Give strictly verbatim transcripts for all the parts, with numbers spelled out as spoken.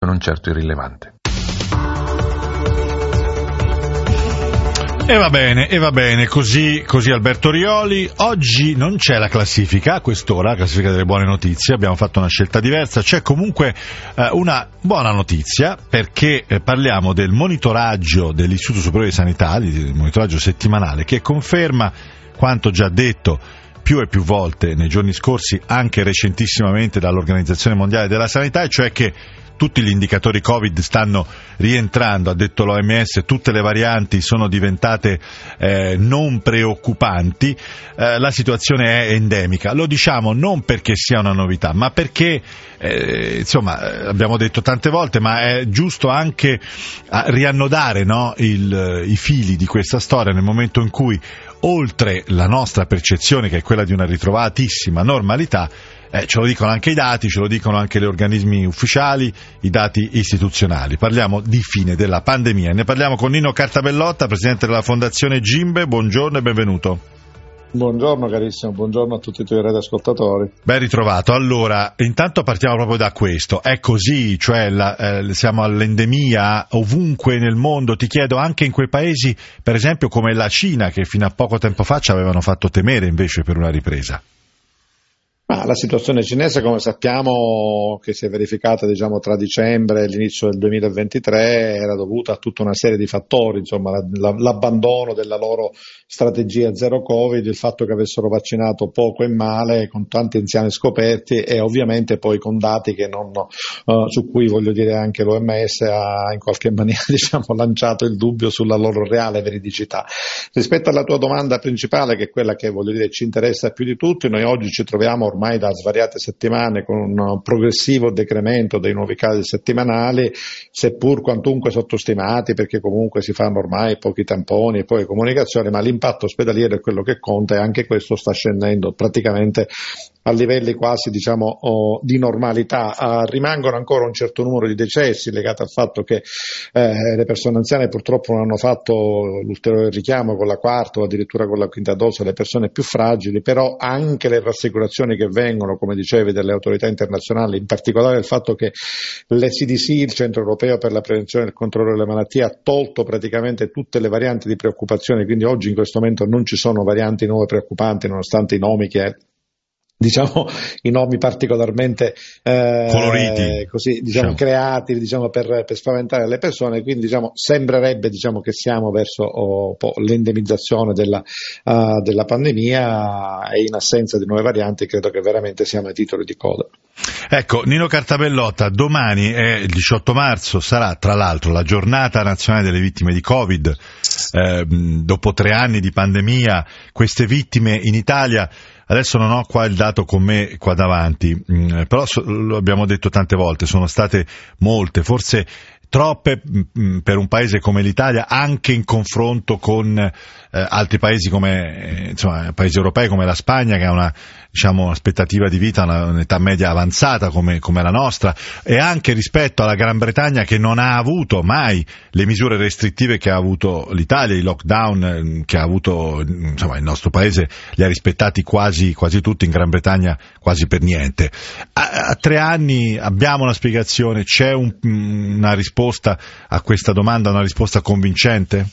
non certo irrilevante. E va bene, e va bene, così, così Alberto Rioli. Oggi non c'è la classifica, a quest'ora, la classifica delle buone notizie, abbiamo fatto una scelta diversa. C'è comunque eh, una buona notizia, perché eh, parliamo del monitoraggio dell'Istituto Superiore di Sanità, il monitoraggio settimanale, che conferma quanto già detto più e più volte nei giorni scorsi, anche recentissimamente dall'Organizzazione Mondiale della Sanità, e cioè che tutti gli indicatori Covid stanno rientrando, ha detto l'O M S, tutte le varianti sono diventate eh, non preoccupanti, eh, la situazione è endemica. Lo diciamo non perché sia una novità, ma perché, eh, insomma, abbiamo detto tante volte, ma è giusto anche riannodare, no, il, i fili di questa storia nel momento in cui, oltre la nostra percezione, che è quella di una ritrovatissima normalità, Eh, ce lo dicono anche i dati, ce lo dicono anche gli organismi ufficiali, i dati istituzionali. Parliamo di fine della pandemia. Ne parliamo con Nino Cartabellotta, presidente della Fondazione Gimbe. Buongiorno e benvenuto. Buongiorno carissimo, buongiorno a tutti i tuoi radioascoltatori. Ben ritrovato. Allora, intanto partiamo proprio da questo. È così, cioè la, eh, siamo all'endemia ovunque nel mondo. Ti chiedo, anche in quei paesi, per esempio come la Cina, che fino a poco tempo fa ci avevano fatto temere invece per una ripresa. Ma la situazione cinese, come sappiamo, che si è verificata diciamo tra dicembre e l'inizio del duemilaventitré, era dovuta a tutta una serie di fattori, insomma la, la, l'abbandono della loro strategia zero Covid, il fatto che avessero vaccinato poco e male, con tanti anziani scoperti, e ovviamente poi con dati che non, uh, su cui voglio dire anche l'O M S ha in qualche maniera diciamo lanciato il dubbio sulla loro reale veridicità. Rispetto alla tua domanda principale, che è quella che voglio dire ci interessa più di tutti, noi oggi ci troviamo ormai ormai da svariate settimane con un progressivo decremento dei nuovi casi settimanali, seppur quantunque sottostimati, perché comunque si fanno ormai pochi tamponi e poi comunicazioni, ma l'impatto ospedaliero è quello che conta, e anche questo sta scendendo praticamente a livelli quasi diciamo oh, di normalità. Uh, rimangono ancora un certo numero di decessi legati al fatto che eh, le persone anziane purtroppo non hanno fatto l'ulteriore richiamo con la quarta o addirittura con la quinta dose, le persone più fragili, però anche le rassicurazioni che vengono, come dicevi, dalle autorità internazionali, in particolare il fatto che l'E C D C, il Centro Europeo per la Prevenzione e il Controllo delle Malattie, ha tolto praticamente tutte le varianti di preoccupazione, quindi oggi in questo momento non ci sono varianti nuove preoccupanti, nonostante i nomi che diciamo i nomi particolarmente eh, coloriti, così diciamo, diciamo. creati diciamo per, per spaventare le persone, quindi diciamo sembrerebbe diciamo che siamo verso oh, po' l'endemizzazione della, uh, della pandemia, e in assenza di nuove varianti credo che veramente siamo ai titoli di coda. Ecco, Nino Cartabellotta, domani è il diciotto marzo, sarà tra l'altro la giornata nazionale delle vittime di Covid. Eh, dopo tre anni di pandemia, queste vittime in Italia, adesso non ho qua il dato con me qua davanti, mh, però so, lo abbiamo detto tante volte, sono state molte, forse troppe mh, per un paese come l'Italia, anche in confronto con eh, altri paesi come eh, insomma paesi europei come la Spagna, che ha una diciamo aspettativa di vita, una, un'età media avanzata come, come la nostra, e anche rispetto alla Gran Bretagna, che non ha avuto mai le misure restrittive che ha avuto l'Italia, i lockdown che ha avuto insomma il nostro paese li ha rispettati quasi, quasi tutti, in Gran Bretagna quasi per niente. A, a tre anni abbiamo una spiegazione, c'è un, una risposta a questa domanda, una risposta convincente?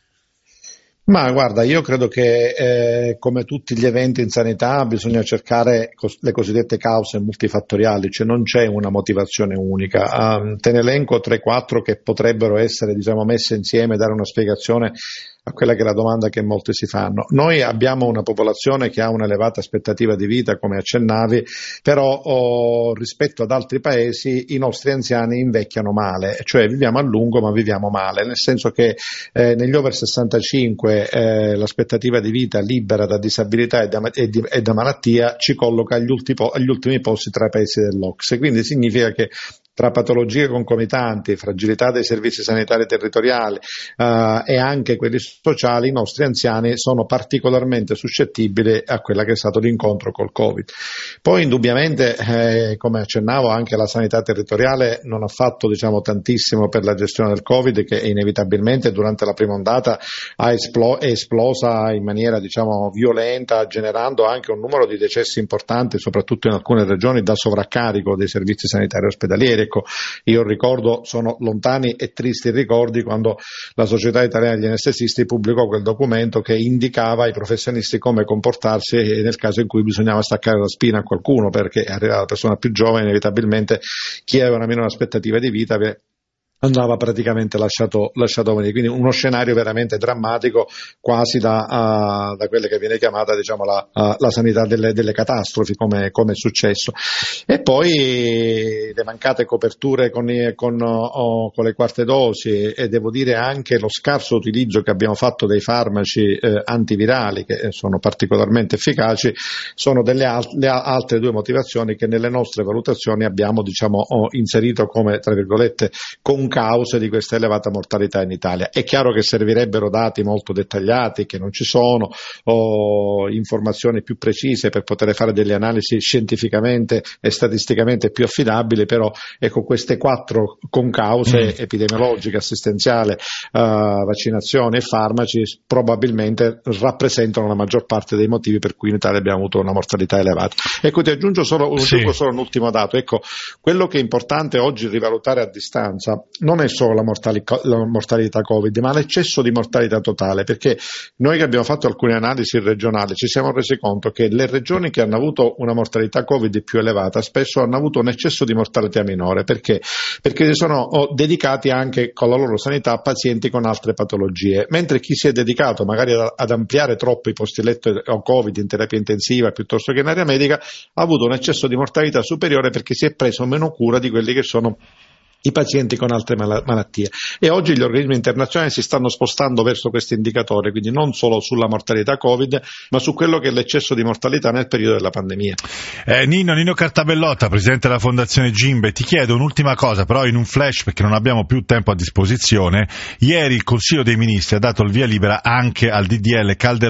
Ma guarda, io credo che eh, come tutti gli eventi in sanità bisogna cercare cos- le cosiddette cause multifattoriali, cioè non c'è una motivazione unica. Um, te ne elenco tre quattro che potrebbero essere diciamo messe insieme e dare una spiegazione a quella che è la domanda che molti si fanno. Noi abbiamo una popolazione che ha un'elevata aspettativa di vita, come accennavi, però oh, rispetto ad altri paesi i nostri anziani invecchiano male, cioè viviamo a lungo ma viviamo male, nel senso che eh, negli over sessantacinque eh, l'aspettativa di vita libera da disabilità e da, e di, e da malattia ci colloca agli, ultimo, agli ultimi posti tra i paesi dell'O C S E, quindi significa che tra patologie concomitanti, fragilità dei servizi sanitari territoriali uh, e anche quelli sociali, i nostri anziani sono particolarmente suscettibili a quella che è stato l'incontro col Covid. Poi indubbiamente, eh, come accennavo, anche la sanità territoriale non ha fatto diciamo tantissimo per la gestione del Covid, che inevitabilmente durante la prima ondata ha esplo- è esplosa in maniera diciamo violenta, generando anche un numero di decessi importanti, soprattutto in alcune regioni, da sovraccarico dei servizi sanitari ospedalieri. ecco, io ricordo, sono lontani e tristi ricordi quando la Società Italiana degli Anestesisti pubblicò quel documento che indicava ai professionisti come comportarsi nel caso in cui bisognava staccare la spina a qualcuno, perché arrivava la persona più giovane, inevitabilmente chi aveva una minore aspettativa di vita andava praticamente lasciato, lasciato venire, quindi uno scenario veramente drammatico, quasi da, uh, da quelle che viene chiamata, diciamo, la, uh, la sanità delle, delle catastrofi, come, come è successo. E poi le mancate coperture con, con, oh, con le quarte dosi, e devo dire anche lo scarso utilizzo che abbiamo fatto dei farmaci eh, antivirali, che sono particolarmente efficaci, sono delle al- le altre due motivazioni che nelle nostre valutazioni abbiamo, diciamo, oh, inserito come, tra virgolette, con cause di questa elevata mortalità in Italia. È chiaro che servirebbero dati molto dettagliati, che non ci sono, o informazioni più precise per poter fare delle analisi scientificamente e statisticamente più affidabili, però ecco, queste quattro concause, mm. epidemiologica, assistenziale, uh, vaccinazione e farmaci, probabilmente rappresentano la maggior parte dei motivi per cui in Italia abbiamo avuto una mortalità elevata. Ecco, ti aggiungo solo, sì. aggiungo solo un ultimo dato. Ecco, quello che è importante oggi rivalutare a distanza non è solo la, mortali- la mortalità Covid, ma l'eccesso di mortalità totale, perché noi che abbiamo fatto alcune analisi regionali ci siamo resi conto che le regioni che hanno avuto una mortalità Covid più elevata spesso hanno avuto un eccesso di mortalità minore. Perché? Perché si sono oh, dedicati anche con la loro sanità a pazienti con altre patologie, mentre chi si è dedicato magari ad, ad ampliare troppo i posti letto o Covid in terapia intensiva piuttosto che in area medica ha avuto un eccesso di mortalità superiore, perché si è preso meno cura di quelli che sono i pazienti con altre mal- malattie. E oggi gli organismi internazionali si stanno spostando verso questo indicatore, quindi non solo sulla mortalità Covid, ma su quello che è l'eccesso di mortalità nel periodo della pandemia. Eh, Nino, Nino Cartabellotta, presidente della Fondazione Gimbe, ti chiedo un'ultima cosa, però in un flash, perché non abbiamo più tempo a disposizione. Ieri il Consiglio dei Ministri ha dato il via libera anche al D D L Calderone